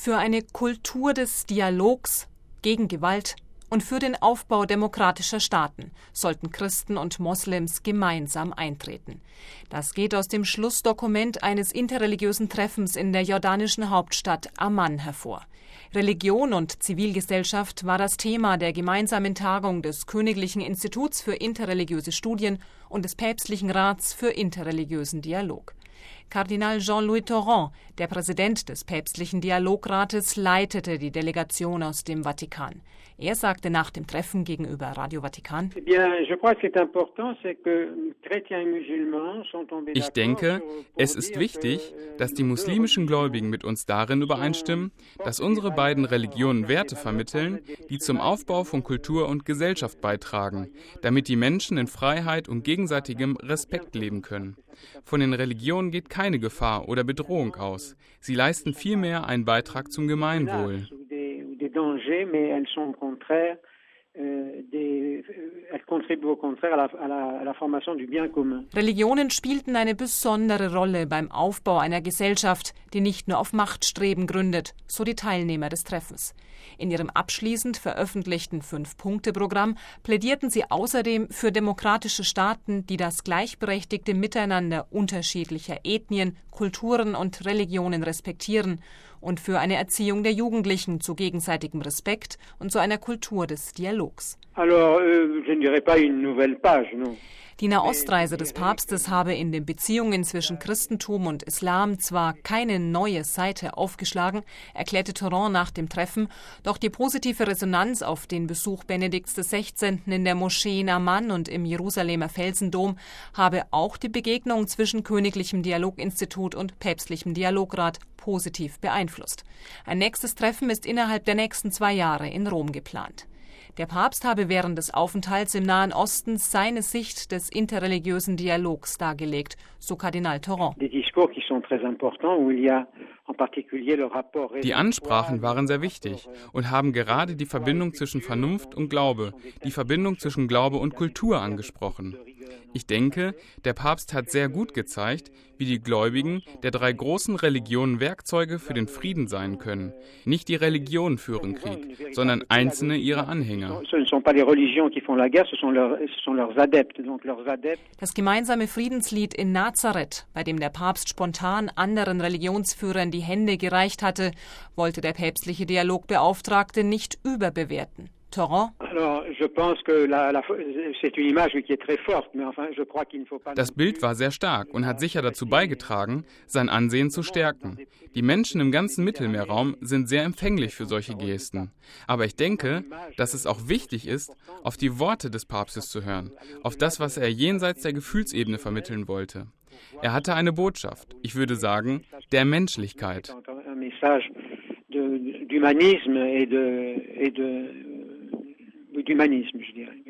Für eine Kultur des Dialogs gegen Gewalt und für den Aufbau demokratischer Staaten sollten Christen und Moslems gemeinsam eintreten. Das geht aus dem Schlussdokument eines interreligiösen Treffens in der jordanischen Hauptstadt Amman hervor. Religion und Zivilgesellschaft war das Thema der gemeinsamen Tagung des Königlichen Instituts für interreligiöse Studien und des Päpstlichen Rats für interreligiösen Dialog. Kardinal Jean-Louis Thoron, der Präsident des Päpstlichen Dialogrates, leitete die Delegation aus dem Vatikan. Er sagte nach dem Treffen gegenüber Radio Vatikan: Ich denke, es ist wichtig, dass die muslimischen Gläubigen mit uns darin übereinstimmen, dass unsere beiden Religionen Werte vermitteln, die zum Aufbau von Kultur und Gesellschaft beitragen, damit die Menschen in Freiheit und gegenseitigem Respekt leben können. Von den Religionen geht keine Gefahr oder Bedrohung aus. Sie leisten vielmehr einen Beitrag zum Gemeinwohl. Religionen spielten eine besondere Rolle beim Aufbau einer Gesellschaft, die nicht nur auf Machtstreben gründet, so die Teilnehmer des Treffens. In ihrem abschließend veröffentlichten 5-Punkte-Programm plädierten sie außerdem für demokratische Staaten, die das gleichberechtigte Miteinander unterschiedlicher Ethnien, Kulturen und Religionen respektieren, und für eine Erziehung der Jugendlichen zu gegenseitigem Respekt und zu einer Kultur des Dialogs. Die Nahostreise des Papstes habe in den Beziehungen zwischen Christentum und Islam zwar keine neue Seite aufgeschlagen, erklärte Thoron nach dem Treffen, doch die positive Resonanz auf den Besuch Benedikts XVI. In der Moschee in Amman und im Jerusalemer Felsendom habe auch die Begegnung zwischen Königlichem Dialoginstitut und Päpstlichem Dialograt positiv beeinflusst. Ein nächstes Treffen ist innerhalb der nächsten 2 Jahre in Rom geplant. Der Papst habe während des Aufenthalts im Nahen Osten seine Sicht des interreligiösen Dialogs dargelegt, so Kardinal Thoron. Die Ansprachen waren sehr wichtig und haben gerade die Verbindung zwischen Vernunft und Glaube, die Verbindung zwischen Glaube und Kultur angesprochen. Ich denke, der Papst hat sehr gut gezeigt, wie die Gläubigen der 3 großen Religionen Werkzeuge für den Frieden sein können. Nicht die Religionen führen Krieg, sondern einzelne ihrer Anhänger. Das gemeinsame Friedenslied in Nazareth, bei dem der Papst spontan anderen Religionsführern die Hände gereicht hatte, wollte der päpstliche Dialogbeauftragte nicht überbewerten. Thoron: Das Bild war sehr stark und hat sicher dazu beigetragen, sein Ansehen zu stärken. Die Menschen im ganzen Mittelmeerraum sind sehr empfänglich für solche Gesten. Aber ich denke, dass es auch wichtig ist, auf die Worte des Papstes zu hören, auf das, was er jenseits der Gefühlsebene vermitteln wollte. Er hatte eine Botschaft, ich würde sagen, der Menschlichkeit. D'humanisme, je dirais.